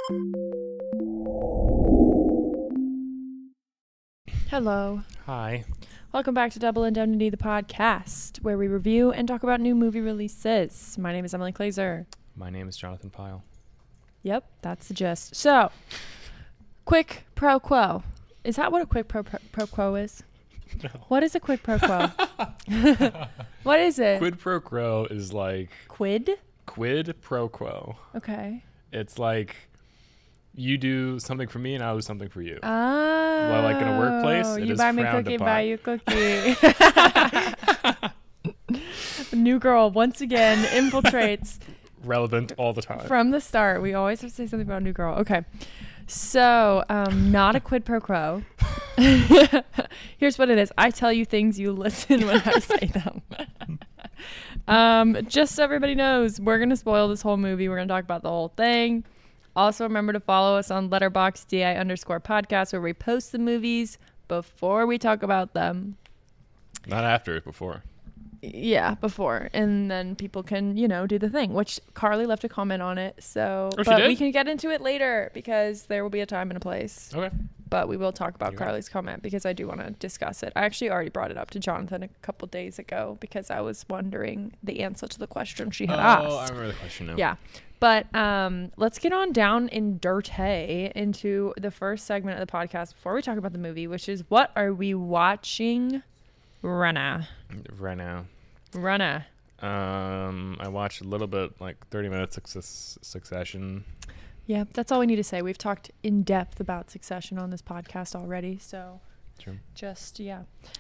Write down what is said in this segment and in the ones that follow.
Hello. Hi. Welcome back to Double Indemnity, the podcast, where we review and talk about new movie releases. My name is Emily Glazer. My name is Jonathan Pyle. Yep, that's the gist. So, quick pro quo. Is that what a quick pro quo is? No. What is a quid pro quo? What is it? Quid pro quo is like... Quid? Quid pro quo. Okay. It's like you do something for me and I do something for you. Oh. Well, like in a workplace, it you is buy me frowned cookie, upon. buy you cookie. New girl once again infiltrates Relevant all the time. from the start. We always have to say something about New Girl. Okay. So, not a quid pro quo. Here's what it is. I tell you things, you listen when I say them. Just so everybody knows, we're going to spoil this whole movie. We're going to talk about the whole thing. Also, remember to follow us on Letterboxd DI_podcast, where we post the movies before we talk about them. Not after, before. Yeah, before. And then people can, do the thing, which Carly left a comment on it. So, Oh, she but did? we can get into it later because there will be a time and a place. Okay. But we will talk about You're Carly's comment because I do want to discuss it. I actually already brought it up to Jonathan a couple days ago because I was wondering the answer to the question she had asked. Oh, I remember the question now. Yeah. But let's get on down in dirty into the first segment of the podcast before we talk about the movie, which is what are we watching Rana? Right now. Rana. I watched a little bit, like 30 minutes Succession. Yeah, that's all we need to say. We've talked in depth about Succession on this podcast already, so True. just, yeah.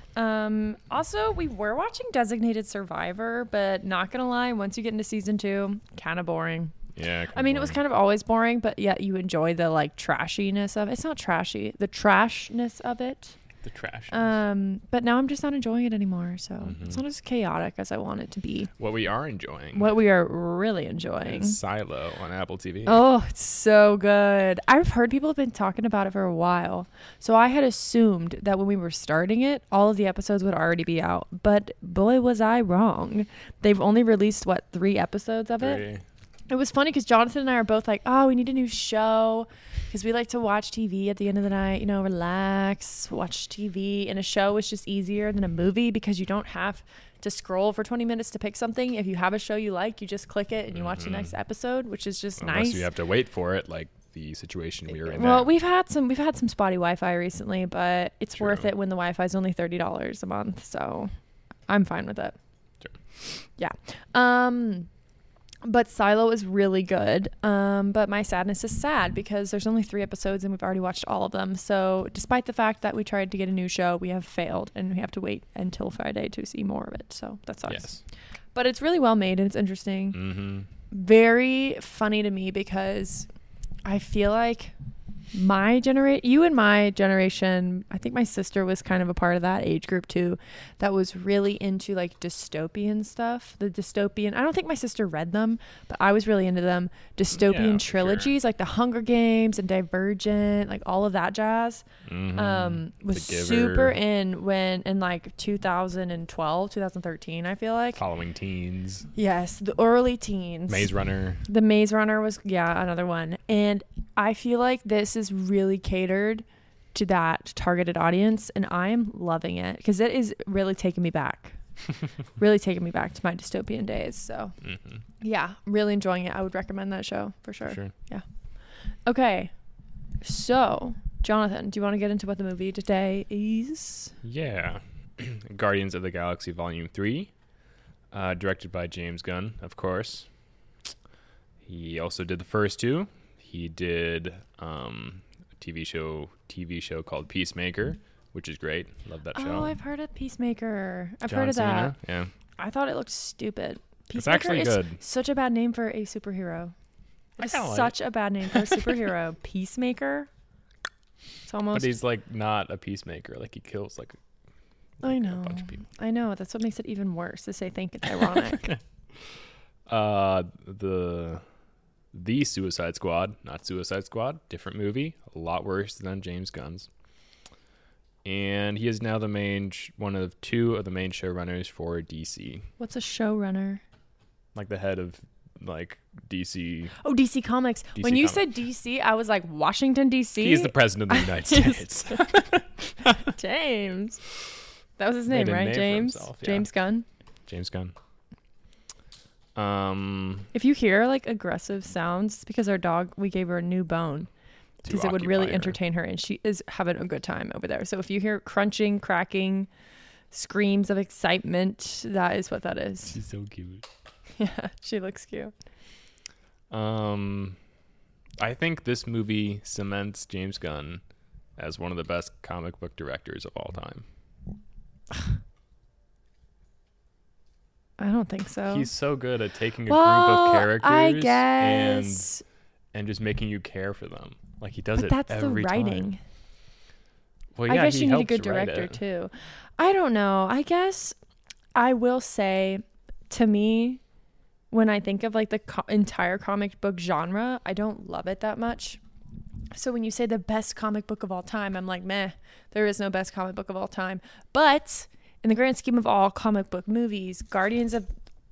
Also, we were watching Designated Survivor, but not gonna lie, once you get into season 2, kind of boring. Yeah. I mean, it was kind of always boring, but yet you enjoy the like trashiness of it. It's not trashy, the trashness of it. The trash. But now I'm just not enjoying it anymore, so Mhm. it's not as chaotic as I want it to be. What we are enjoying. What we are really enjoying. Is Silo on Apple TV. Oh, it's so good. I've heard people have been talking about it for a while. So I had assumed that when we were starting it, all of the episodes would already be out. But boy, was I wrong. They've only released, 3 episodes of it? 3. It was funny because Jonathan and I are both like, oh, we need a new show because we like to watch TV at the end of the night, relax, watch TV. And a show is just easier than a movie because you don't have to scroll for 20 minutes to pick something. If you have a show you like, you just click it and you watch the next episode, which is just Unless nice. you have to wait for it, like the situation we were in. Well, there. we've had some spotty Wi-Fi recently, but it's True. worth it when the Wi-Fi is only $30 a month. So I'm fine with it. Sure. Yeah. But Silo is really good. But my sadness is sad because there's only 3 episodes and we've already watched all of them. So despite the fact that we tried to get a new show, we have failed and we have to wait until Friday to see more of it. So that sucks. Yes. But it's really well made and it's interesting. Mm-hmm. Very funny to me because I feel like you and my generation, I think my sister was kind of a part of that age group too, that was really into like dystopian stuff. I don't think my sister read them, but I was really into them. Dystopian Yeah, trilogies, like The Hunger Games and Divergent, like all of that jazz. Mm-hmm. Was The Giver. super in like 2012, 2013, I feel like. Following Teens. Yes, the early teens. Maze Runner. The Maze Runner was, another one. And I feel like this is really catered to that targeted audience, and I am loving it because it is really taking me back. Really taking me back to my dystopian days. So, yeah, really enjoying it. I would recommend that show for sure. Yeah. Okay. So, Jonathan, do you want to get into what the movie today is? Yeah. Guardians of the Galaxy Volume 3. Directed by James Gunn, of course. He also did the first 2. He did a TV show called Peacemaker, which is great. Love that show. Oh, I've heard of Peacemaker. I've John heard of that. Cena, yeah. I thought it looked stupid. It's actually is good. Such a bad name for a superhero. It's kinda like such a bad name for a superhero. Peacemaker. It's almost. But he's like not a peacemaker. Like he kills like I know. a bunch of people. I know. That's what makes it even worse to say. Think it's ironic. The Suicide Squad, not Suicide Squad, different movie, a lot worse than James Gunn's. And he is now one of 2 of the main showrunners for DC. What's a showrunner? Like the head of like DC. Oh, DC Comics. DC when you Comics. said DC, I was like Washington DC. He's the president of the United States. James. That was his name, Made a right? name for James. himself, yeah. James Gunn. James Gunn. If you hear like aggressive sounds, it's because our dog, we gave her a new bone because it would really occupy her. entertain her, and she is having a good time over there. So if you hear crunching, cracking, screams of excitement, that is what that is. She's so cute. Yeah, she looks cute. I think this movie cements James Gunn as one of the best comic book directors of all time. I don't think so. He's so good at taking a group of characters I guess. and just making you care for them. Like he does But it that's every the writing. time. Well, I yeah, guess he you need a helps good write director it. too. I don't know. I guess I will say, to me, when I think of like the entire comic book genre, I don't love it that much. So when you say the best comic book of all time, I'm like, meh, there is no best comic book of all time. But in the grand scheme of all comic book movies, Guardians of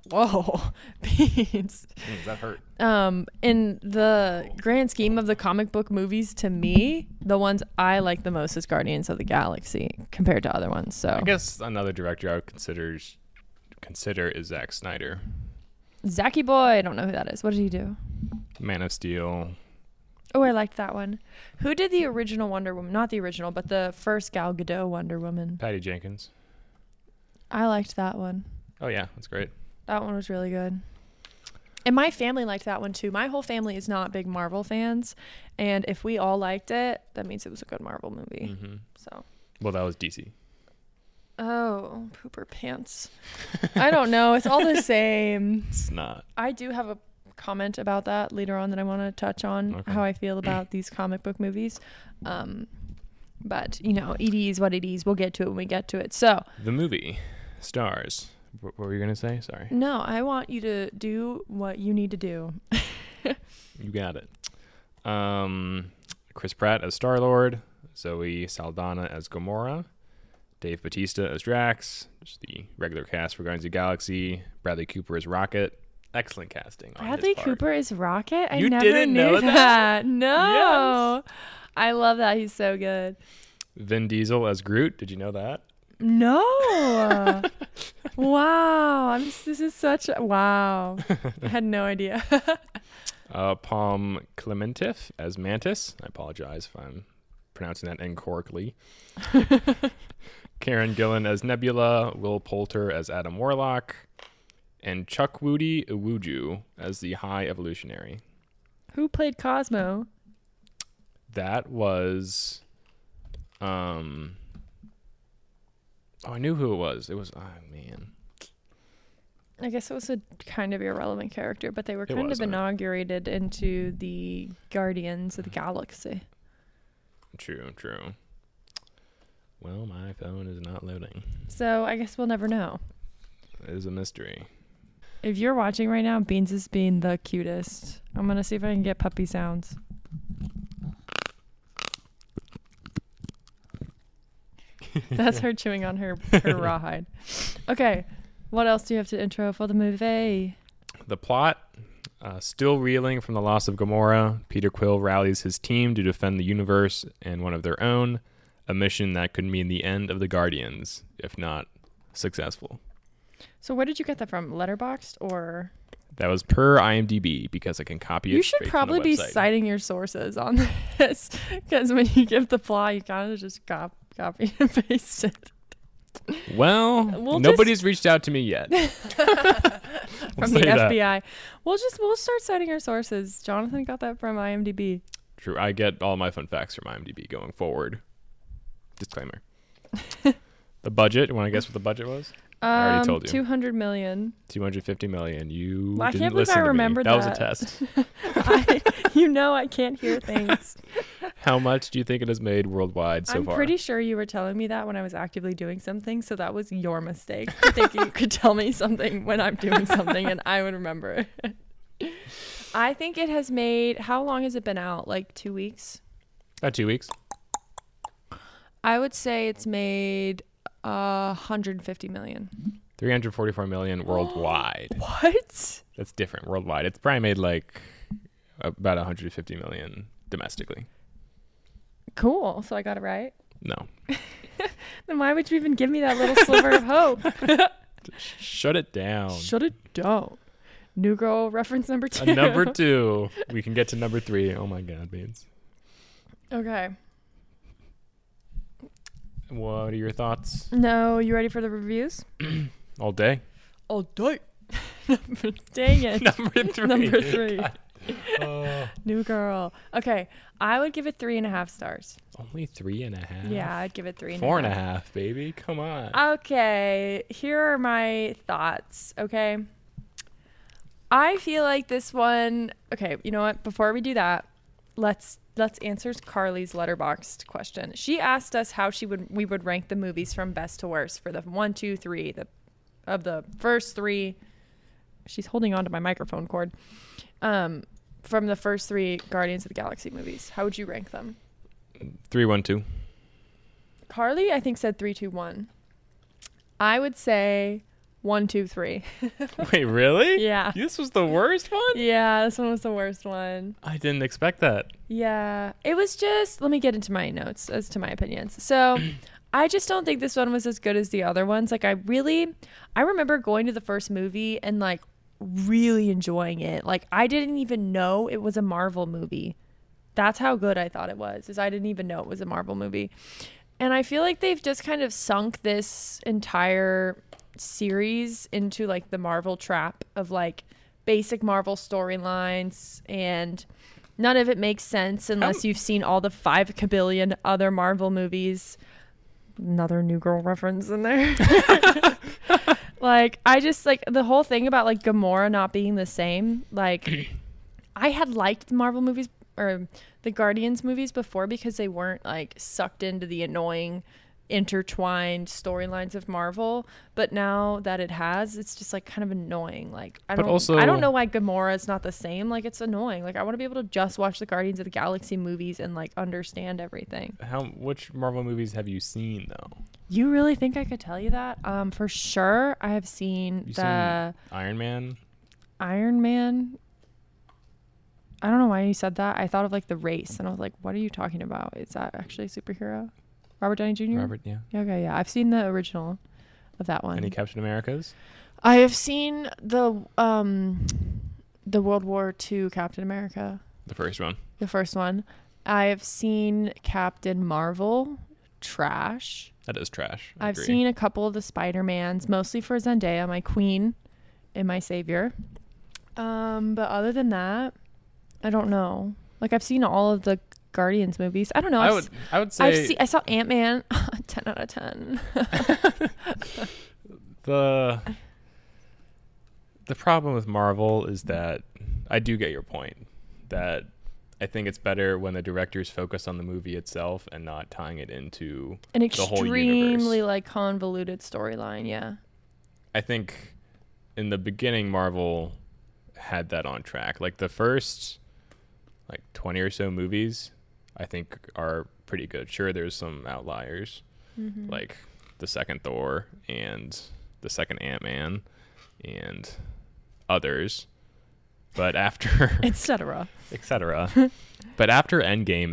Beans. That hurt. In the grand scheme of the comic book movies, to me, the ones I like the most is Guardians of the Galaxy compared to other ones. So I guess another director I would consider is Zack Snyder. Zachy Boy, I don't know who that is. What did he do? Man of Steel. Oh, I liked that one. Who did the original Wonder Woman? Not the original, but the first Gal Gadot Wonder Woman. Patty Jenkins. I liked that one. Oh yeah, that's great. That one was really good. And my family liked that one too. My whole family is not big Marvel fans, and if we all liked it, that means it was a good Marvel movie. Mm-hmm. So. Well, that was DC. Oh, pooper pants. I don't know. It's all the same. It's not. I do have a comment about that later on that I want to touch on, Okay. how I feel about these comic book movies. But, you know, it is what it is. We'll get to it when we get to it. So, The movie stars. What were you going to say? Sorry. no, I want you to do what you need to do. You got it. Chris Pratt as Star-Lord. Zoe Saldana as Gamora. Dave Bautista as Drax. Just the regular cast for Guardians of the Galaxy. Bradley Cooper as Rocket. Excellent casting. on his Bradley part. Cooper is Rocket? I You never didn't knew know that? No. I love that. He's so good. Vin Diesel as Groot. Did you know that? No. Wow. This is such a, wow. I had no idea. Palm Clementif as Mantis. I apologize if I'm pronouncing that incorrectly. Karen Gillan as Nebula. Will Poulter as Adam Warlock. And Chukwudi Iwuju as the High Evolutionary. Who played Cosmo? That was... Oh, I knew who it was. It was... Oh, man. I guess it was a kind of irrelevant character, but they were kind of wasn't. inaugurated into the Guardians of the Galaxy. True. Well, my phone is not loading. So I guess we'll never know. It is a mystery. If you're watching right now, Beans is being the cutest. I'm going to see if I can get puppy sounds. That's her chewing on her rawhide. Okay. What else do you have to intro for the movie? The plot, still reeling from the loss of Gamora, Peter Quill rallies his team to defend the universe and one of their own, a mission that could mean the end of the Guardians, if not successful. So where did you get that from? Letterboxd or? That was per IMDb because I can copy it. You should straight probably from the be website. citing your sources on this because when you give the plot, you kind of just copy and paste it. Well, We'll nobody's reached out to me yet. From the FBI. We'll start citing our sources. Jonathan got that from IMDb. True. I get all my fun facts from IMDb going forward. Disclaimer. The budget. You want to guess what the budget was? I already told you. 200 million. 250 million. You I didn't can't believe listen I to remembered me. That was a that. test. I can't hear things. How much do you think it has made worldwide so I'm far? pretty sure you were telling me that when I was actively doing something, so that was your mistake. Thinking you could tell me something when I'm doing something and I would remember it. I think it has made, how long has it been out? Like 2 weeks? About 2 weeks. I would say it's made 150 million. $344 million worldwide. What? That's different worldwide. It's probably made like about $150 million domestically. Cool. So I got it right. No. Then why would you even give me that little sliver of hope? Shut it down. Shut it down. New Girl reference number 2. Number 2. We can get to number 3. Oh my God, Beans. Okay. What are your thoughts? No, you ready for the reviews? All day? All day. Dang it. Number 3. Number 3. Oh. New Girl. Okay, I would give it 3.5 stars. Only 3.5? Yeah, I'd give it 3.5. 4.5, baby. Come on. Okay, here are my thoughts. Okay, I feel like this one. Okay, you know what? Before we do that, let's answer Carly's Letterboxd question. She asked us how we would rank the movies from best to worst for the 1, 2, 3 of the first 3. She's holding on to my microphone cord. From the first 3 Guardians of the Galaxy movies, how would you rank them? 3, 1, 2. Carly, I think, said 3, 2, 1. I would say 1, 2, 3. Wait, really? Yeah. This was the worst one? Yeah, this one was the worst one. I didn't expect that. Yeah, it was just, let me get into my notes as to my opinions. So I just don't think this one was as good as the other ones. Like, I remember going to the first movie and like really enjoying it. Like, I didn't even know it was a Marvel movie. That's how good I thought it was, is I didn't even know it was a Marvel movie. And I feel like they've just kind of sunk this entire series into like the Marvel trap of like basic Marvel storylines, and none of it makes sense unless you've seen all the 5 kabillion other Marvel movies. Another New Girl reference in there. Like, I just like the whole thing about like Gamora not being the same. Like, I had liked the Marvel movies or the Guardians movies before because they weren't like sucked into the annoying intertwined storylines of Marvel, but now that it has, it's just like kind of annoying. Like, I don't know why Gamora is not the same. Like, it's annoying. Like, I want to be able to just watch the Guardians of the Galaxy movies and like understand everything. Which Marvel movies have you seen though? You really think I could tell you that? For sure, I have seen seen Iron Man. Iron Man. I don't know why you said that. I thought of like The Race, and I was like, "What are you talking about? Is that actually a superhero?" Robert Downey Jr. Robert, yeah. Okay, yeah. I've seen the original of that one. Any Captain Americas? I have seen the World War II Captain America. The first one. The first one. I have seen Captain Marvel. Trash. That is trash. I've seen a couple of the Spider-Mans, mostly for Zendaya, my queen and my savior. But other than that, I don't know. Like, I've seen all of the Guardians movies. I don't know. I would say I saw Ant-Man. 10 out of 10. The problem with Marvel is that I do get your point, that I think it's better when the directors focus on the movie itself and not tying it into an the whole universe. Extremely like convoluted storyline. Yeah. I think in the beginning, Marvel had that on track. Like, the first like 20 or so movies, I think, are pretty good. Sure, there's some outliers, like the second Thor and the second Ant-Man and others. But after etc. But after Endgame,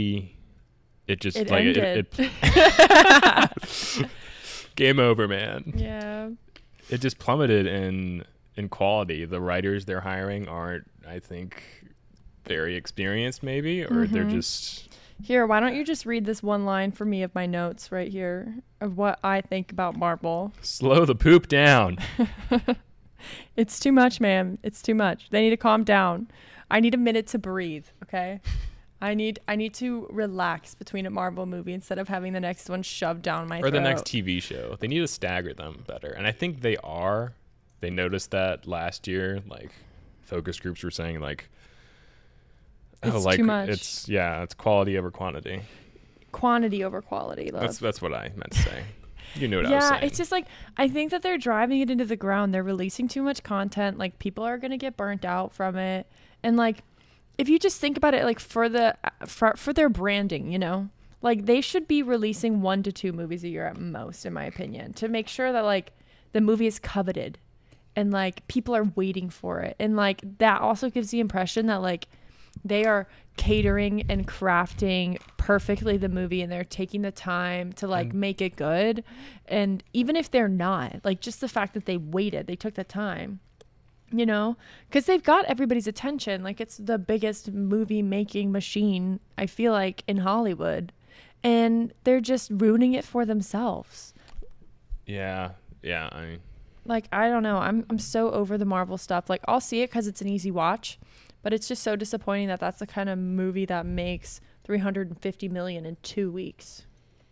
it game over, man. Yeah. It just plummeted in quality. The writers they're hiring aren't, I think, very experienced, maybe, or they're just... Here, why don't you just read this one line for me of my notes right here of what I think about Marvel. Slow the poop down. It's too much, ma'am. It's too much. They need to calm down. I need a minute to breathe, okay? I need to relax between a Marvel movie instead of having the next one shoved down my throat. Or the next TV show. They need to stagger them better. And I think they are. They noticed that last year. Like, focus groups were saying, like, it's too much. It's quality over quantity. Quantity over quality, love. That's what I meant to say. You know what I was saying. Yeah, it's just like, I think that they're driving it into the ground. They're releasing too much content. Like, people are going to get burnt out from it. And like, if you just think about it, like, for their branding, you know, like, they should be releasing 1 to 2 movies a year at most, in my opinion, to make sure that like the movie is coveted and like people are waiting for it. And like that also gives the impression that like they are catering and crafting perfectly the movie, and they're taking the time to like make it good. And even if they're not, like just the fact that they waited, they took the time, you know, because they've got everybody's attention. Like it's the biggest movie making machine, I feel like, in Hollywood, and they're just ruining it for themselves. Yeah. I Like, I don't know. I'm so over the Marvel stuff. Like, I'll see it because it's an easy watch, but it's just so disappointing that that's the kind of movie that makes $350 million in 2 weeks.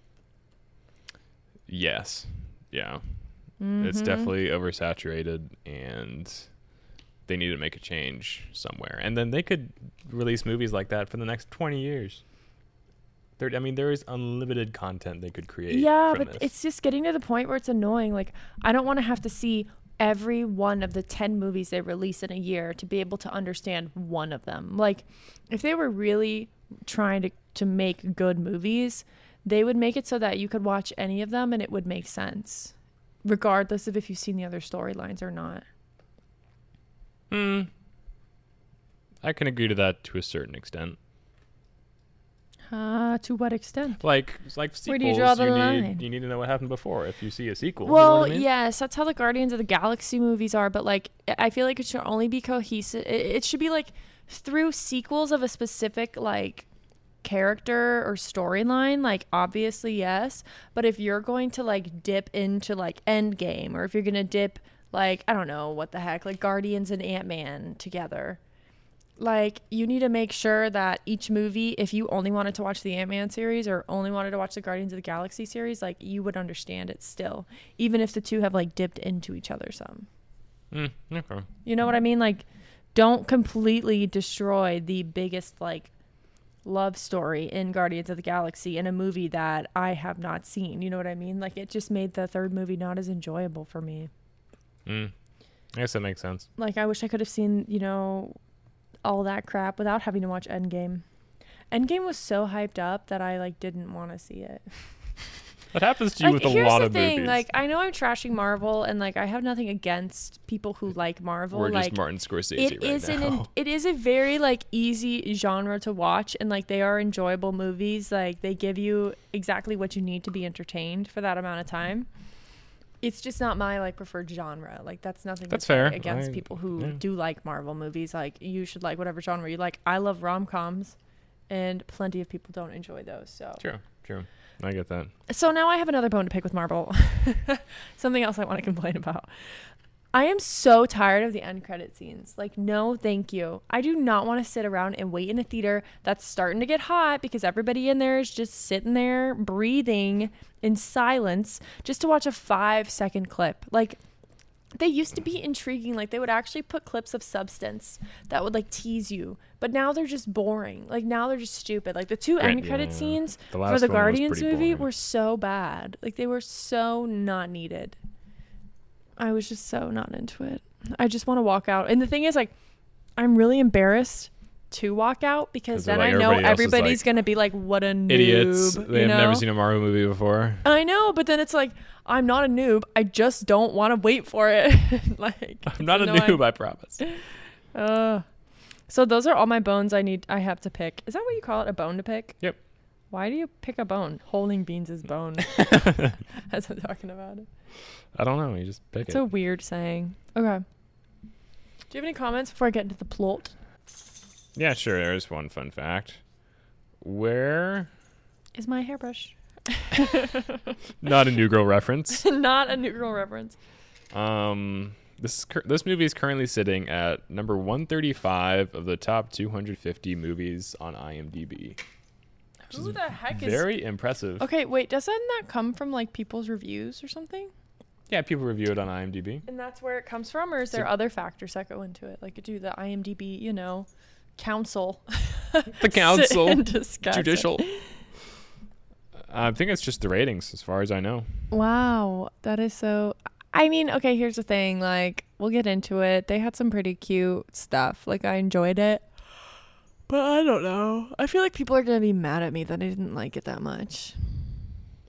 Yes. Yeah. Mm-hmm. It's definitely oversaturated, and they need to make a change somewhere. And then they could release movies like that for the next 20 years. There is unlimited content they could create. Yeah, but it's just getting to the point where it's annoying. Like, I don't want to have to see every one of the 10 movies they release in a year to be able to understand one of them. Like, if they were really trying to make good movies, they would make it so that you could watch any of them and it would make sense, regardless of if you've seen the other storylines or not. I can agree to that to a certain extent. To what extent? Like sequels, where do you draw the line? You need to know what happened before if you see a sequel. Well, you know what I mean? yes, that's how the Guardians of the Galaxy movies are, but like I feel like it should only be cohesive. It should be like through sequels of a specific like character or storyline. Like obviously yes, but if you're going to like dip into like Endgame, or if you're gonna dip like, I don't know what the heck, like Guardians and Ant-Man together, like you need to make sure that each movie, if you only wanted to watch the Ant-Man series or only wanted to watch the Guardians of the Galaxy series, like you would understand it still, even if the two have like dipped into each other some. Okay. You know what I mean? Like, don't completely destroy the biggest like love story in Guardians of the Galaxy in a movie that I have not seen. You know what I mean? Like, it just made the third movie not as enjoyable for me. I guess that makes sense. Like, I wish I could have seen, you know, all that crap without having to watch Endgame. Endgame was so hyped up that I like didn't want to see it. What happens to you with a lot of movies? Like, I know I'm trashing Marvel, and like I have nothing against people who like Marvel. We're like, just Martin Scorsese now. It is a very like easy genre to watch, and like they are enjoyable movies. Like they give you exactly what you need to be entertained for that amount of time. It's just not my like preferred genre. Like that's nothing that's fair against people who do like Marvel movies. Like you should like whatever genre you like. I love rom-coms, and plenty of people don't enjoy those. So True. I get that. So now I have another bone to pick with Marvel. Something else I want to complain about. I am so tired of the end credit scenes. Like, no, thank you. I do not want to sit around and wait in a theater that's starting to get hot because everybody in there is just sitting there breathing in silence just to watch a 5-second clip. Like, they used to be intriguing. Like, they would actually put clips of substance that would like tease you, but now they're just boring. Like, now they're just stupid. Like, the two end credit scenes for the Guardians movie were so bad. Like, they were so not needed. I was just so not into it. I just want to walk out. And the thing is, like, I'm really embarrassed to walk out because then like, I know everybody's going to be like, what a noob. Idiots. They have never seen a Marvel movie before. I know, but then it's like, I'm not a noob. I just don't want to wait for it. Like, I'm not a noob, I promise. So those are all my bones I have to pick. Is that what you call it? A bone to pick? Yep. Why do you pick a bone? Holding beans is bone. As I'm talking about it. I don't know. You just pick it. It's a weird saying. Okay. Do you have any comments before I get into the plot? Yeah, sure. There's one fun fact. Where is my hairbrush? Not a New Girl reference. Not a New Girl reference. This movie is currently sitting at number 135 of the top 250 movies on IMDb. Who the heck is... Very impressive. Okay, wait. Doesn't that come from like people's reviews or something? Yeah, people review it on IMDb. And that's where it comes from, or is there other factors that go into it? Like, do the IMDb, you know, council. The council. Judicial. I think it's just the ratings, as far as I know. Wow. That is so... I mean, okay, here's the thing. Like, we'll get into it. They had some pretty cute stuff. Like, I enjoyed it. But I don't know. I feel like people are going to be mad at me that I didn't like it that much.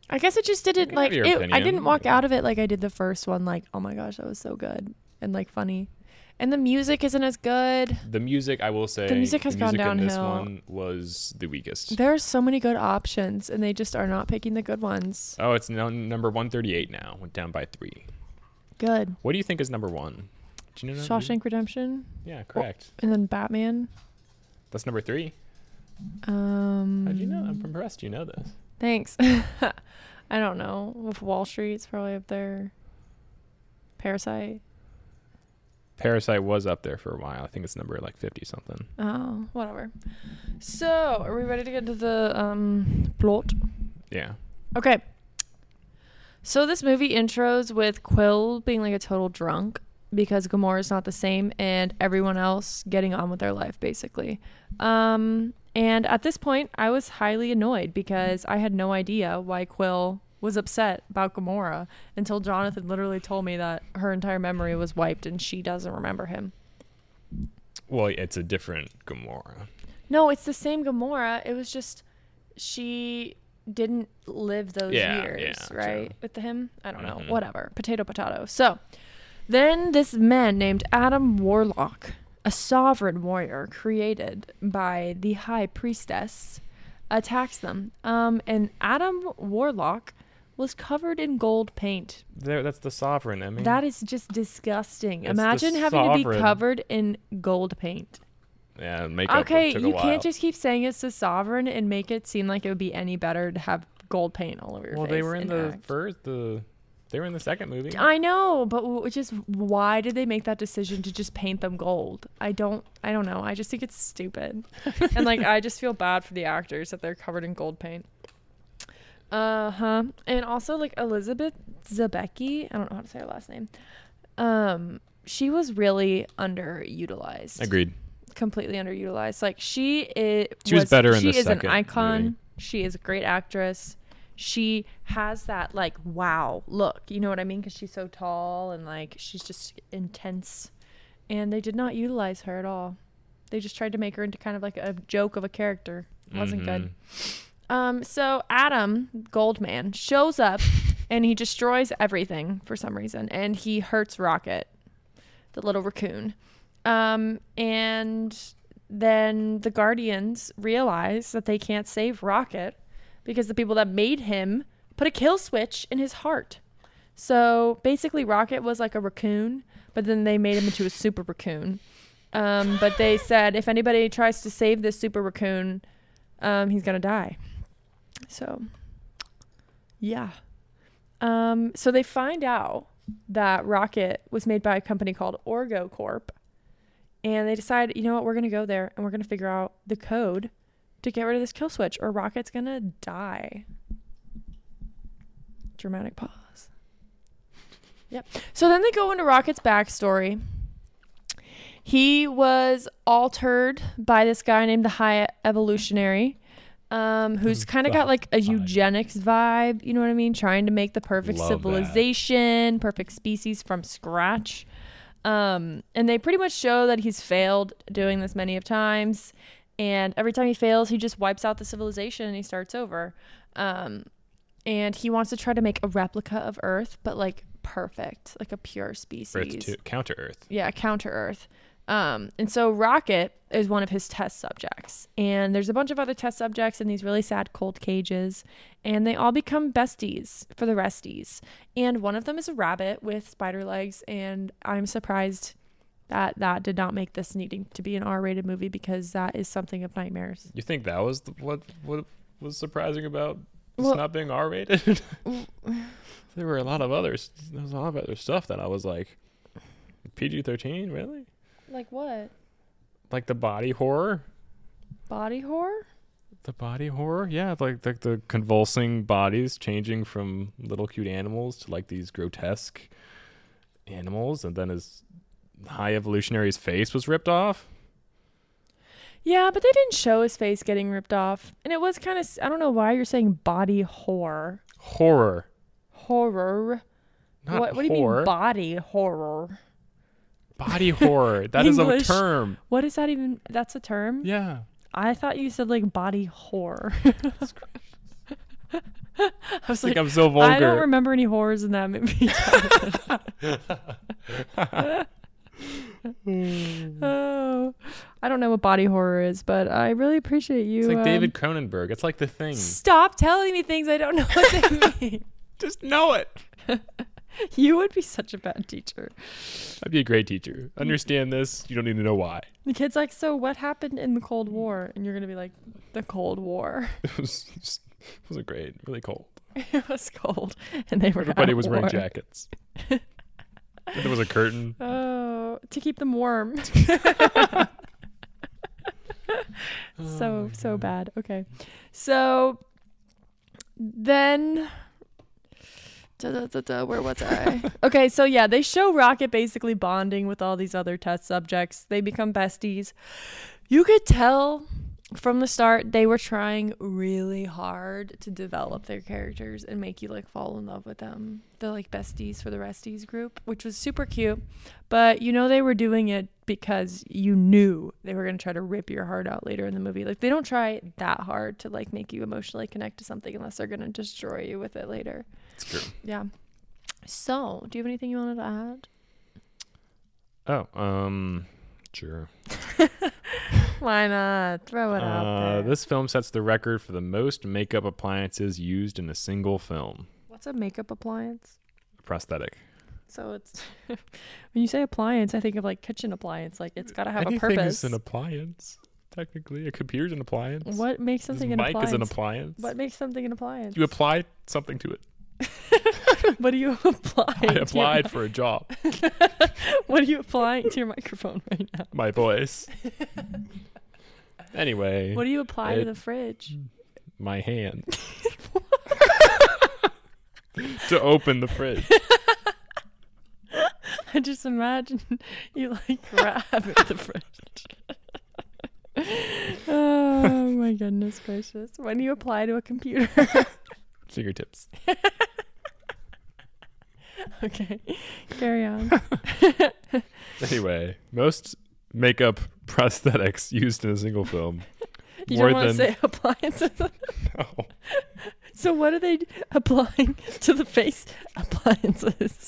I guess it just didn't can have your I opinion. didn't walk out of it like I did the first one. Like, oh my gosh, that was so good and like funny. And the music isn't as good. The music, I will say, The music has gone in this downhill. one was the weakest. There are so many good options, and they just are not picking the good ones. Oh, it's now number 138 now. Went down by 3. Good. What do you think is number 1? Do you know? Shawshank Redemption. Yeah, correct. And then Batman. That's number 3. How'd you know? I'm impressed. You know this. Thanks. I don't know. With Wall Street's probably up there. Parasite. Parasite was up there for a while. I think it's number like 50 something. Oh, whatever. So, are we ready to get to the plot? Yeah. Okay. So this movie intros with Quill being like a total drunk because Gamora's not the same and everyone else getting on with their life basically. And at this point, I was highly annoyed because I had no idea why Quill was upset about Gamora until Jonathan literally told me that her entire memory was wiped and she doesn't remember him. Well, it's a different Gamora. No, it's the same Gamora. It was just she didn't live those years, right? True. With him? I don't know. Mhm. Whatever. Potato. So then this man named Adam Warlock, a sovereign warrior created by the High Priestess, attacks them. And Adam Warlock was covered in gold paint. That's the Sovereign. I mean, That is just disgusting. It's Imagine the having to be Sovereign. covered in gold paint. yeah, makeup Okay, took a you while. can't just keep saying it's the Sovereign and make it seem like it would be any better to have gold paint all over your face. Well, they were in and the act. first. They were in the second movie. I know, but just why did they make that decision to just paint them gold? I don't know. I just think it's stupid. And like I just feel bad for the actors that they're covered in gold paint. And also like Elizabeth Zabecki, I don't know how to say her last name. She was really underutilized. Agreed. Completely underutilized. Like she was better in the She is an second icon. movie. She is a great actress. She has that like wow look, you know what I mean? Because she's so tall and like she's just intense. And they did not utilize her at all. They just tried to make her into kind of like a joke of a character. It wasn't good. So Adam Goldman shows up and he destroys everything for some reason, and he hurts Rocket, the little raccoon. And then the Guardians realize that they can't save Rocket because the people that made him put a kill switch in his heart. So basically Rocket was like a raccoon, but then they made him into a super raccoon. But they said if anybody tries to save this super raccoon, he's gonna die. So yeah. So they find out that Rocket was made by a company called Orgo Corp. And they decide, you know what, we're going to go there and we're going to figure out the code to get rid of this kill switch or Rocket's going to die. Dramatic pause. Yep. So then they go into Rocket's backstory. He was altered by this guy named the High Evolutionary, who's kind of got like a eugenics vibe, you know what I mean? Trying to make the perfect Love civilization, perfect species from scratch. And they pretty much show that he's failed doing this many of times. And every time he fails, he just wipes out the civilization and he starts over. And he wants to try to make a replica of Earth, but like perfect, like a pure species. Counter Earth. Yeah, counter Earth. And so Rocket is one of his test subjects. And there's a bunch of other test subjects in these really sad cold cages. And they all become besties for the resties. And one of them is a rabbit with spider legs. And I'm surprised that did not make this needing to be an R-rated movie because that is something of nightmares. You think that was what was surprising about this Well- not being R-rated? There was a lot of other stuff that I was like, PG-13, really? Like what? Like the body horror? Body horror? The body horror? Yeah, like the convulsing bodies changing from little cute animals to like these grotesque animals, and then his High Evolutionary's face was ripped off. Yeah, but they didn't show his face getting ripped off. And it was kind of, I don't know why you're saying body horror. Horror. Horror. Not What do you horror. mean body horror? Body horror. That is a English. term. What is that even? That's a term? Yeah. I thought you said like body horror. I was like, I'm so vulgar. I don't remember any horrors in that movie. Oh, I don't know what body horror is, but I really appreciate you. It's like David Cronenberg. It's like The Thing. Stop telling me things I don't know what they mean. Just know it. You would be such a bad teacher. I'd be a great teacher. Understand this. You don't need to know why. The kid's like, so what happened in the Cold War? And you're going to be like, the Cold War. It wasn't great. Really cold. It was cold. And they were Everybody at was war. wearing jackets. There was a curtain. Oh, to keep them warm. So bad. Okay. So then where was I? Okay, so yeah, they show Rocket basically bonding with all these other test subjects. They become besties. You could tell from the start they were trying really hard to develop their characters and make you like fall in love with them. They're like besties for the resties group, which was super cute. But you know they were doing it because you knew they were going to try to rip your heart out later in the movie. Like they don't try that hard to like make you emotionally connect to something unless they're going to destroy you with it later. It's true. Yeah. So, do you have anything you wanted to add? Oh, sure. Why not? Throw it out there. This film sets the record for the most makeup appliances used in a single film. What's a makeup appliance? A prosthetic. So it's when you say appliance, I think of like kitchen appliance. Like it's got to have Anything a purpose. Anything is an appliance. Technically, a computer's an appliance. What makes something an mic appliance? is an appliance. What makes something an appliance? You apply something to it. What do you apply? I applied for a job. What are you applying to your microphone right now? My voice. Anyway. What do you apply to the fridge? My hand. To open the fridge. I just imagine you like grab at the fridge. Oh my goodness gracious. When do you apply to a computer? Fingertips. Okay, carry on. Anyway, most makeup prosthetics used in a single film. You don't want to say appliances? No. So what are they applying to the face? Appliances.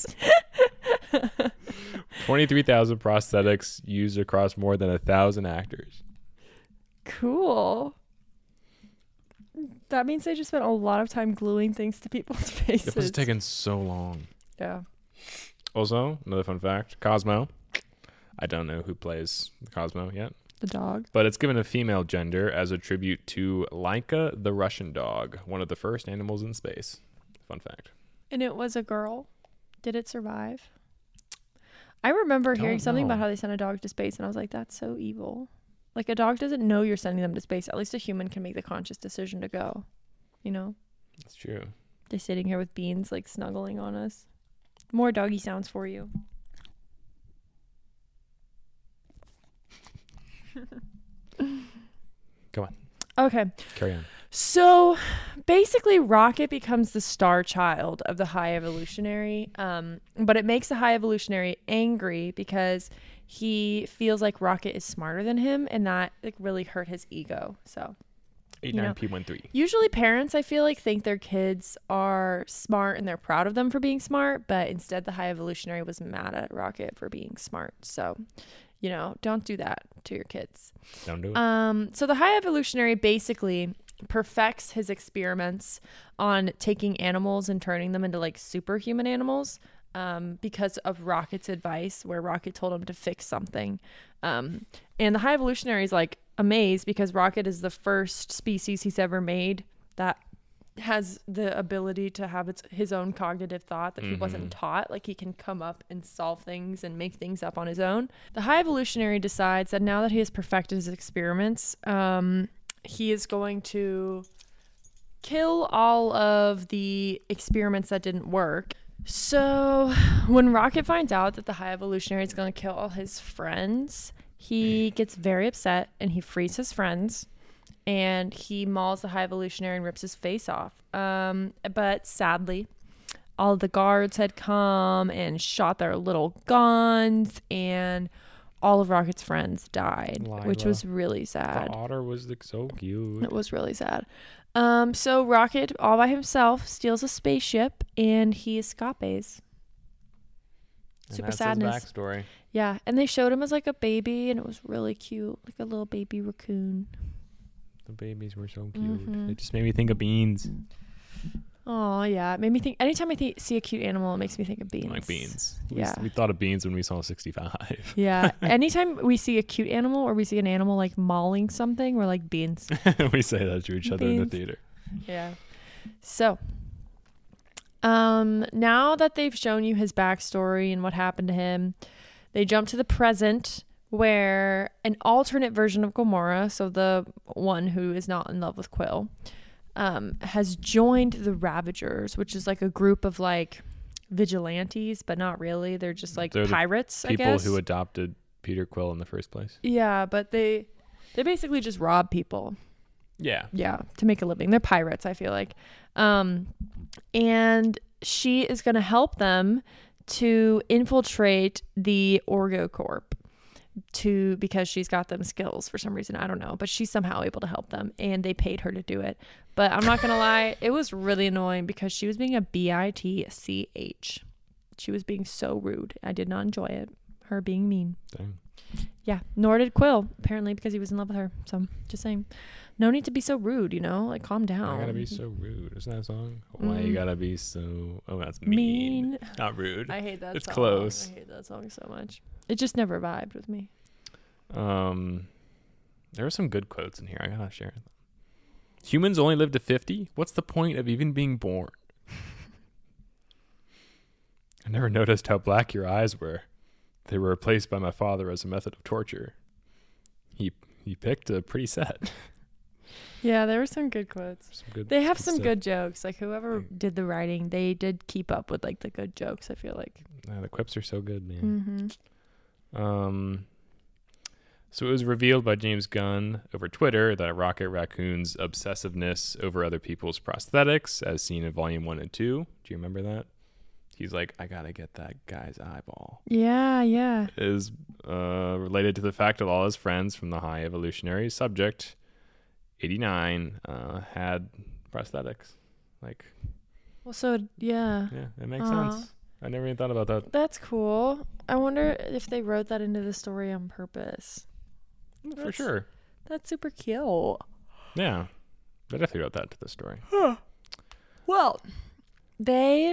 23,000 prosthetics used across more than 1,000 actors. Cool. That means they just spent a lot of time gluing things to people's faces. It was taking so long. Yeah. Also, another fun fact, Cosmo. I don't know who plays Cosmo yet. The dog. But it's given a female gender as a tribute to Laika the Russian dog, one of the first animals in space. Fun fact. And it was a girl. Did it survive? I remember hearing something about how they sent a dog to space, and I was like, that's so evil. Like, a dog doesn't know you're sending them to space. At least a human can make the conscious decision to go. You know? That's true. They're sitting here with beans, like, snuggling on us. More doggy sounds for you. Come on. Okay. Carry on. So basically Rocket becomes the star child of the High Evolutionary, but it makes the High Evolutionary angry because he feels like Rocket is smarter than him, and that like really hurt his ego. So 89P13. Usually parents, I feel like, think their kids are smart and they're proud of them for being smart, but instead the High Evolutionary was mad at Rocket for being smart. So, you know, don't do that to your kids. Don't do it. So the High Evolutionary basically perfects his experiments on taking animals and turning them into like superhuman animals because of Rocket's advice, where Rocket told him to fix something. And the High Evolutionary is like amazed because Rocket is the first species he's ever made that has the ability to have his own cognitive thought that he wasn't taught. Like, he can come up and solve things and make things up on his own. The High Evolutionary decides that now that he has perfected his experiments, he is going to kill all of the experiments that didn't work. So when Rocket finds out that the High Evolutionary is going to kill all his friends, he gets very upset and he frees his friends. And he mauls the High Evolutionary and rips his face off. But sadly, all the guards had come and shot their little guns. And all of Rocket's friends died, which Lila. was really The sad. otter was so cute. It was really sad. So Rocket, all by himself, steals a spaceship and he escapes. Super sadness. His backstory. Yeah, and they showed him as like a baby, and it was really cute, like a little baby raccoon. The babies were so cute. Mhm. It just made me think of beans. Oh yeah, it made me think. Anytime I see a cute animal, it makes me think of beans. Like beans. Yeah. We thought of beans when we saw 65. Yeah. Anytime we see a cute animal or we see an animal like mauling something, we're like beans. We say that to each other in the Beans. theater. Yeah. So, now that they've shown you his backstory and what happened to him, they jump to the present where an alternate version of Gamora, so the one who is not in love with Quill, has joined the Ravagers, which is like a group of like vigilantes, but not really. They're just like They're the pirates, I People guess. who adopted Peter Quill in the first place. Yeah, but they basically just rob people. Yeah. Yeah, to make a living. They're pirates, I feel like. And she is going to help them to infiltrate the Orgo Corp because she's got them skills for some reason. I don't know, but she's somehow able to help them, and they paid her to do it. But I'm not going to lie, it was really annoying because she was being a bitch. She was being so rude. I did not enjoy it. Her being mean. Dang. Yeah, nor did Quill, apparently, because he was in love with her. So, just saying. No need to be so rude, like, calm down. I gotta be so rude. Isn't that a song? Why you Mm. gotta be so... Oh, that's mean. Not rude. I hate that It's song. close. I hate that song so much. It just never vibed with me. There are some good quotes in here. I gotta share them. Humans only live to 50? What's the point of even being born? I never noticed how black your eyes were. They were replaced by my father as a method of torture. He picked a pretty set. Yeah, there were some good quotes. They have some stuff. good jokes. Like, whoever did the writing, they did keep up with, like, the good jokes, I feel like. The quips are so good, man. Mm-hmm. So it was revealed by James Gunn over Twitter that Rocket Raccoon's obsessiveness over other people's prosthetics, as seen in Volume 1 and 2. Do you remember that? He's like, I gotta get that guy's eyeball. Yeah. Is related to the fact that all his friends from the High Evolutionary Subject 89 had prosthetics. Like, Well, so, yeah. yeah, it makes sense. I never even thought about that. That's cool. I wonder if they wrote that into the story on purpose. For sure. That's super cute. Yeah. They definitely wrote that to the story. Well, they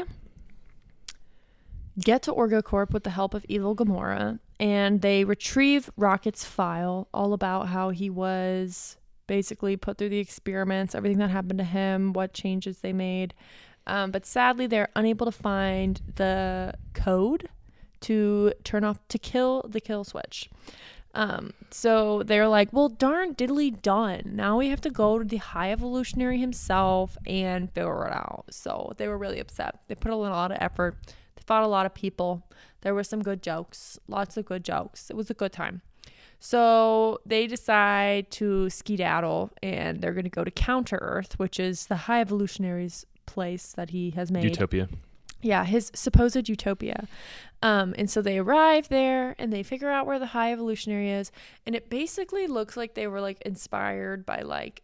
get to Orgo Corp with the help of evil Gamora, and they retrieve Rocket's file all about how he was basically put through the experiments, everything that happened to him, what changes they made. But sadly, they're unable to find the code to kill the kill switch. So they're like, well, darn diddly done. Now we have to go to the High Evolutionary himself and figure it out. So they were really upset. They put a lot of effort. They fought a lot of people. There were some good jokes, lots of good jokes. It was a good time. So they decide to skedaddle, and they're going to go to Counter Earth, which is the High Evolutionary's place that he has made. Utopia. Yeah, his supposed utopia. And so they arrive there and they figure out where the High Evolutionary is. And it basically looks like they were like inspired by like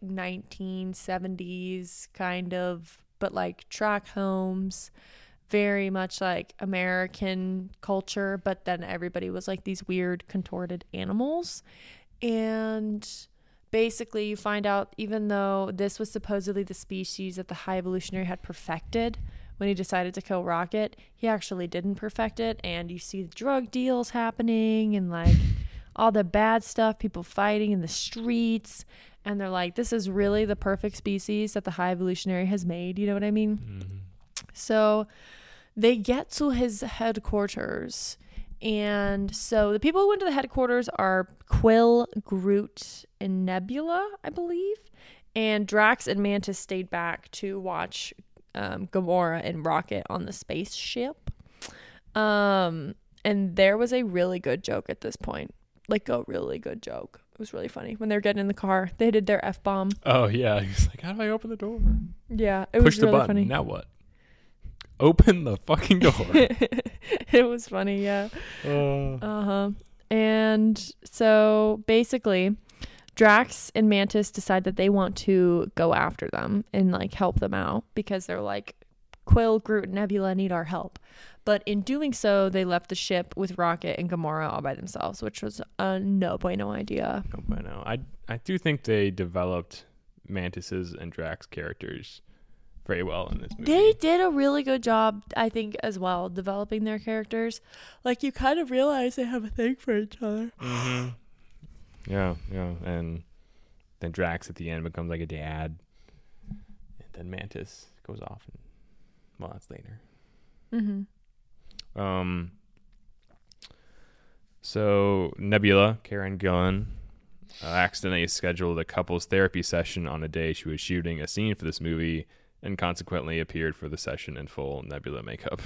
1970s kind of, but like track homes, very much like American culture. But then everybody was like these weird contorted animals. And basically you find out, even though this was supposedly the species that the High Evolutionary had perfected, when he decided to kill Rocket, he actually didn't perfect it. And you see the drug deals happening and like all the bad stuff, people fighting in the streets. And they're like, this is really the perfect species that the High Evolutionary has made. You know what I mean? Mm-hmm. So they get to his headquarters. And so the people who went to the headquarters are Quill, Groot, and Nebula, I believe. And Drax and Mantis stayed back to watch Gamora and Rocket on the spaceship. And there was a really good joke at this point. Like a really good joke. It was really funny. When they were getting in the car, they did their F-bomb. Oh, yeah. He's like, how do I open the door? Yeah, it Push was really the button. funny. Now what? Open the fucking door. It was funny, yeah. Uh, And so basically, Drax and Mantis decide that they want to go after them and like help them out because they're like, Quill, Groot, and Nebula need our help. But in doing so, they left the ship with Rocket and Gamora all by themselves, which was a no bueno idea. No bueno. I do think they developed Mantis's and Drax characters very well in this movie. They did a really good job, I think, as well, developing their characters. Like, you kind of realize they have a thing for each other. Mm-hmm. Yeah. And then Drax at the end becomes like a dad. And then Mantis goes off. And, well, that's later. Mm-hmm. So Nebula, Karen Gillan, accidentally scheduled a couples therapy session on a day she was shooting a scene for this movie and consequently appeared for the session in full Nebula makeup.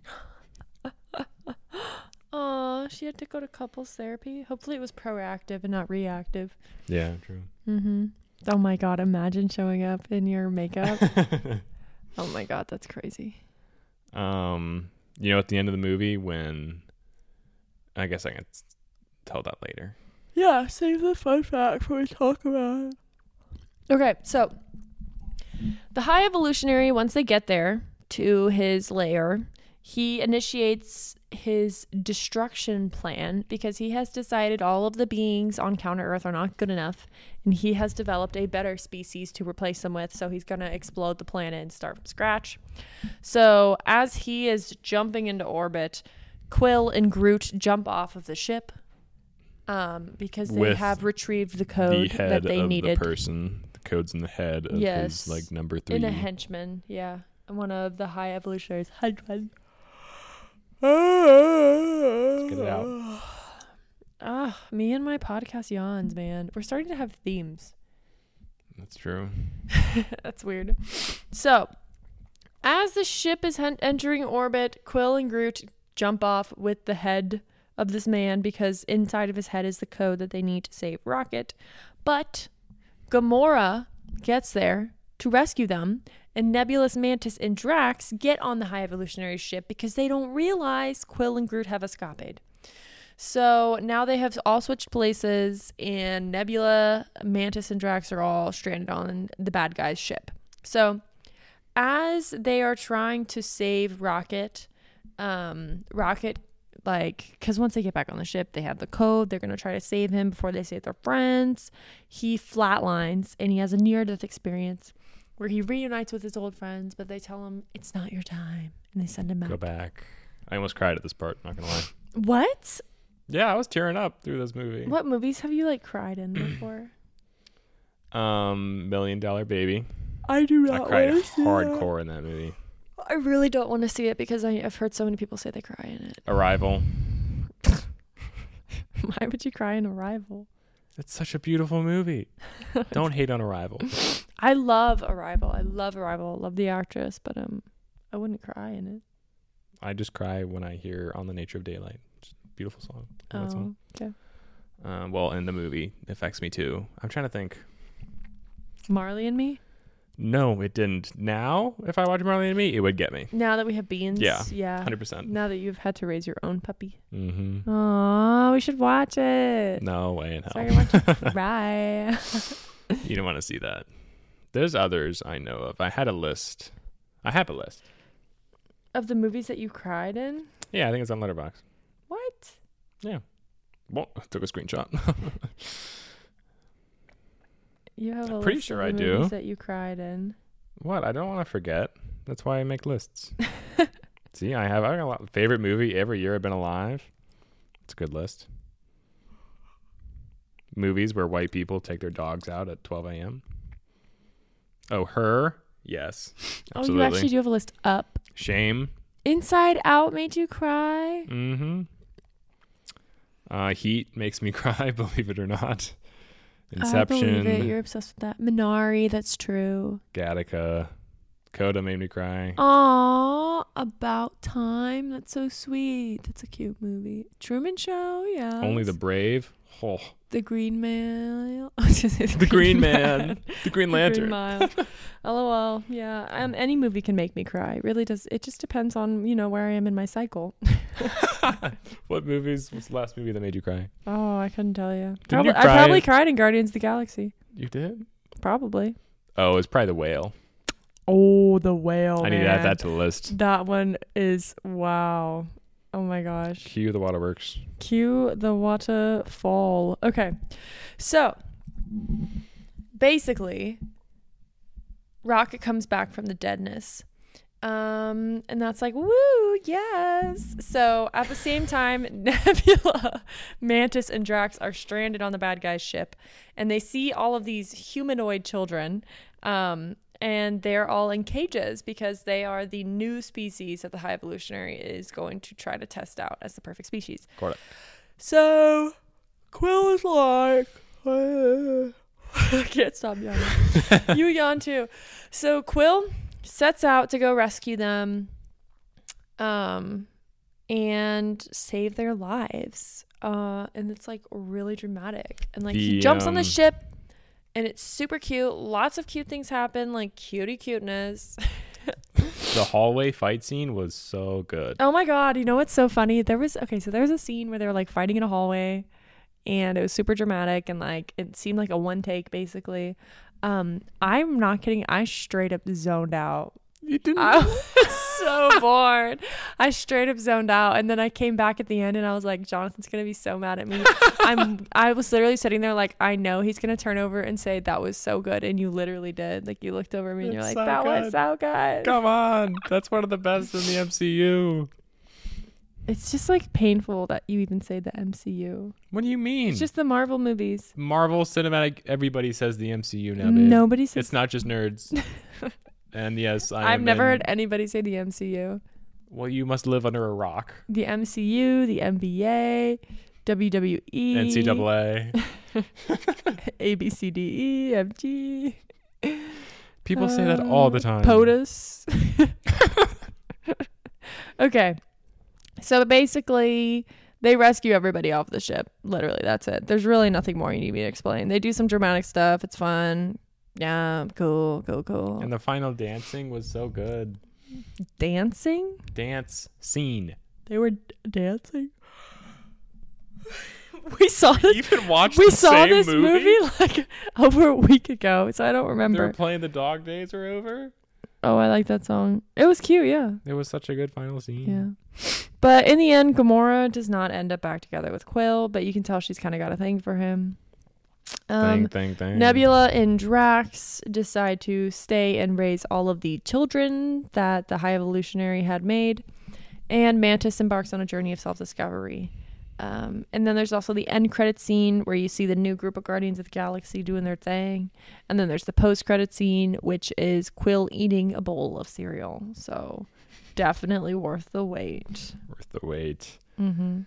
Aw, she had to go to couples therapy. Hopefully it was proactive and not reactive. Yeah, true. Mm-hmm. Oh my God, imagine showing up in your makeup. Oh my God, that's crazy. At the end of the movie when, I guess I can tell that later. Yeah, save the fun fact before we talk about it. Okay, so the High Evolutionary, once they get there to his lair, he initiates his destruction plan because he has decided all of the beings on Counter-Earth are not good enough, and he has developed a better species to replace them with, so he's going to explode the planet and start from scratch. So as he is jumping into orbit, Quill and Groot jump off of the ship because they With have retrieved the code the head that they of needed. The person, the code's in the head of his like number 3. In a henchman, yeah. One of the High Evolutionaries. Henchmen. Get it out. Me and my podcast yawns, man. We're starting to have themes. That's true. That's weird. So, as the ship is entering orbit, Quill and Groot jump off with the head of this man because inside of his head is the code that they need to save Rocket. But Gamora gets there to rescue them, and Nebulous, Mantis, and Drax get on the High Evolutionary ship because they don't realize Quill and Groot have escaped. So now they have all switched places, and Nebula, Mantis, and Drax are all stranded on the bad guy's ship. So as they are trying to save Rocket, because once they get back on the ship, they have the code. They're going to try to save him before they save their friends. He flatlines, and he has a near-death experience where he reunites with his old friends, but they tell him it's not your time, and they send him back. Go back. I almost cried at this part, not gonna lie. What? Yeah, I was tearing up through this movie. What movies have you cried in before? $1 Million Baby. I do not. I cried hardcore in that movie. I really don't want to see it because I've heard so many people say they cry in it. Arrival. Why would you cry in Arrival? It's such a beautiful movie. Don't hate on Arrival. I love Arrival. I love the actress, but I wouldn't cry in it. I just cry when I hear On the Nature of Daylight. It's a beautiful song. Oh, okay. Well, in the movie, it affects me too. I'm trying to think. Marley and Me? No, it didn't. Now, if I watch Marley and Me, it would get me. Now that we have Beans? Yeah. 100%. Now that you've had to raise your own puppy. Mm-hmm. Oh, we should watch it. No way in hell. So I can watch it. Right. You don't want to see that. There's others I know of. I have a list. Of the movies that you cried in? Yeah, I think it's on Letterboxd. What? Yeah. Well, I took a screenshot. You have a pretty list sure of I the do. movies that you cried in. What? I don't want to forget. That's why I make lists. See, I got a lot. Favorite movie every year I've been alive. It's a good list. Movies where white people take their dogs out at 12 a.m. Oh, Her. Yes. Absolutely. Oh, you actually do have a list up. Shame. Inside Out made you cry? Mm-hmm. Heat makes me cry, believe it or not. Inception. I believe it. You're obsessed with that. Minari, that's true. Gattaca. Coda made me cry. Aw, About Time. That's so sweet. That's a cute movie. Truman Show, yeah. Only the Brave. Oh, The Green Mile. The Green Man. The Green Lantern. Green Mile. LOL. Yeah. Any movie can make me cry. It really does. It just depends on, where I am in my cycle. What movies? What's the last movie that made you cry? Oh, I couldn't tell you. Didn't you I cry probably cried in Guardians of the Galaxy. You did? Probably. Oh, it's probably The Whale. Oh, The Whale. I need to add that to the list. That one is wow. Oh my gosh. Cue the waterworks. Cue the waterfall. Okay. So basically, Rocket comes back from the deadness. And that's like, woo, yes. So at the same time, Nebula, Mantis, and Drax are stranded on the bad guy's ship. And they see all of these humanoid children. And they're all in cages because they are the new species that the High Evolutionary is going to try to test out as the perfect species. Correct. So Quill is like, I can't stop yawning. You yawn too. So Quill sets out to go rescue them and save their lives. And it's like really dramatic. And like he jumps on the ship. And it's super cute. Lots of cute things happen, like cuteness. The hallway fight scene was so good. Oh my God. You know what's so funny? There was a scene where they were like fighting in a hallway and it was super dramatic and like it seemed like a one take basically. I'm not kidding. I straight up zoned out. You didn't? I was so bored. I straight up zoned out. And then I came back at the end and I was like, Jonathan's going to be so mad at me. I was literally sitting there like, I know he's going to turn over and say, that was so good. And you literally did. Like you looked over at me and you're like, that was so good. Come on. That's one of the best in the MCU. It's just like painful that you even say the MCU. What do you mean? It's just the Marvel movies. Marvel Cinematic, everybody says the MCU now, babe. Nobody says. It's not just nerds. And yes, I've never heard anybody say the MCU. Well, you must live under a rock. The MCU, the NBA, WWE, NCAA, ABCDEFG. People say that all the time. POTUS. Okay. So basically, they rescue everybody off the ship. Literally, that's it. There's really nothing more you need me to explain. They do some dramatic stuff. It's fun. Yeah, cool. And the final dancing was so good. Dancing? Dance scene. They were dancing? We saw this. You even watched we the saw same this movie like over a week ago, so I don't remember. They were playing The Dog Days Are Over. Oh, I like that song. It was cute, yeah. It was such a good final scene. Yeah. But in the end, Gamora does not end up back together with Quill, but you can tell she's kind of got a thing for him. Thing. Nebula and Drax decide to stay and raise all of the children that the High Evolutionary had made. And Mantis embarks on a journey of self-discovery. And then there's also the end credit scene where you see the new group of Guardians of the Galaxy doing their thing. And then there's the post-credit scene, which is Quill eating a bowl of cereal. So definitely worth the wait. Mm-hmm.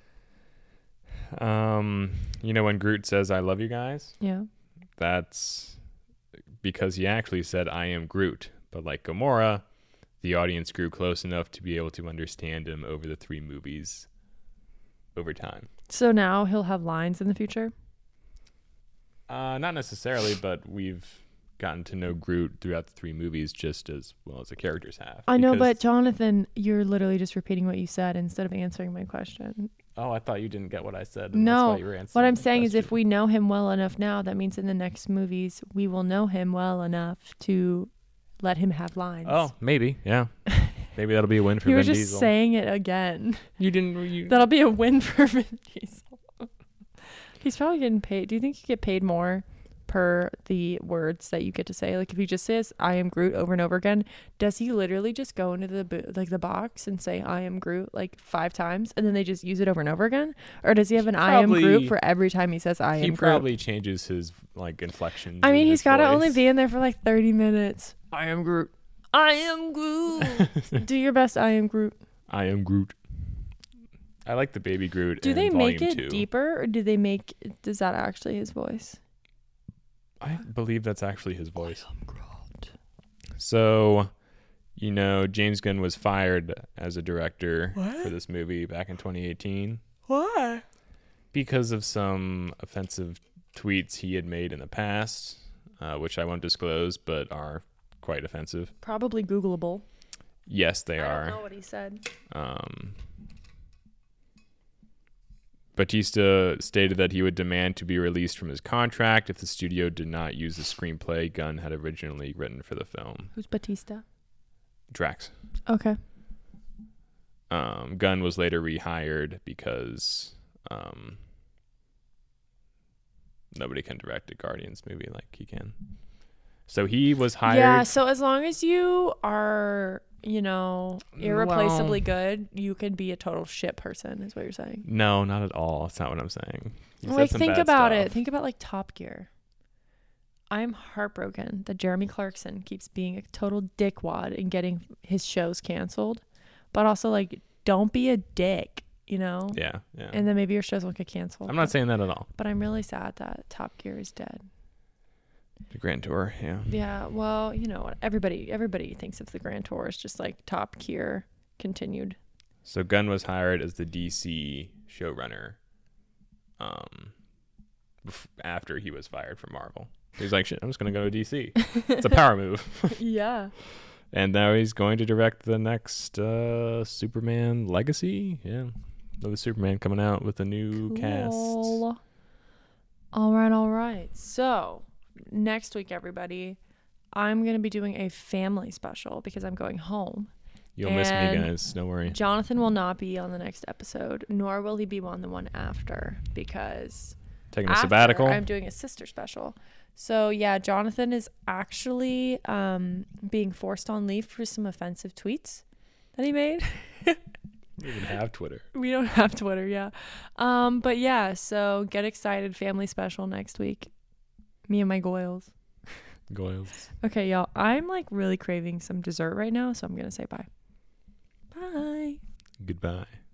When Groot says, I love you guys? Yeah. That's because he actually said, I am Groot. But like Gamora, the audience grew close enough to be able to understand him over the 3 movies over time. So now he'll have lines in the future? Not necessarily, but we've gotten to know Groot throughout the 3 movies just as well as the characters have. I know, but Jonathan, you're literally just repeating what you said instead of answering my question. Oh, I thought you didn't get what I said. No, that's why you were answering what I'm saying is if we know him well enough now, that means in the next movies, we will know him well enough to let him have lines. Oh, maybe. Yeah. Maybe that'll be a win for Vin Diesel. You were just saying it again. You didn't. That'll be a win for Vin Diesel. He's probably getting paid. Do you think you get paid more per the words that you get to say? Like if he just says I am Groot over and over again, does he literally just go into the box and say I am Groot like 5 times and then they just use it over and over again? Or does he have an I am Groot for every time he says I am Groot? He probably changes his like inflection. I mean, he's got to only be in there for like 30 minutes. I am Groot. I am Groot. Do your best I am Groot. I am Groot. I like the baby Groot. Do they make it 2. deeper or does that actually his voice? I believe that's actually his voice. I am Groot. So, James Gunn was fired as a director for this movie back in 2018. Why? Because of some offensive tweets he had made in the past, which I won't disclose, but are quite offensive. Probably Googleable. Yes, they I are. don't know what he said. Batista stated that he would demand to be released from his contract if the studio did not use the screenplay Gunn had originally written for the film. Who's Batista? Drax. Okay. Gunn was later rehired because nobody can direct a Guardians movie like he can. So he was hired. Yeah, so as long as you are, irreplaceably good, you can be a total shit person, is what you're saying. No, not at all. That's not what I'm saying. Like, think about it. Think about, like, Top Gear. I'm heartbroken that Jeremy Clarkson keeps being a total dickwad and getting his shows canceled. But also, like, don't be a dick, Yeah. And then maybe your shows won't get canceled. I'm not saying that at all. But I'm really sad that Top Gear is dead. The Grand Tour, yeah. Yeah, well, you know what? Everybody thinks of the Grand Tour as just like Top Gear continued. So Gunn was hired as the DC showrunner after he was fired from Marvel. He's like, shit, I'm just going to go to DC. It's a power move. Yeah. And now he's going to direct the next Superman Legacy. Yeah. Another Superman coming out with a new cast. All right. So next week, everybody, I'm going to be doing a family special because I'm going home. You'll miss me, guys. Don't worry. Jonathan will not be on the next episode, nor will he be on the one after, because taking a sabbatical. I'm doing a sister special. So yeah, Jonathan is actually being forced on leave for some offensive tweets that he made. We don't have Twitter. We don't have Twitter, yeah. But yeah, so get excited. Family special next week. Me and my Goyles. Okay, y'all. I'm like really craving some dessert right now, so I'm going to say bye. Bye. Goodbye.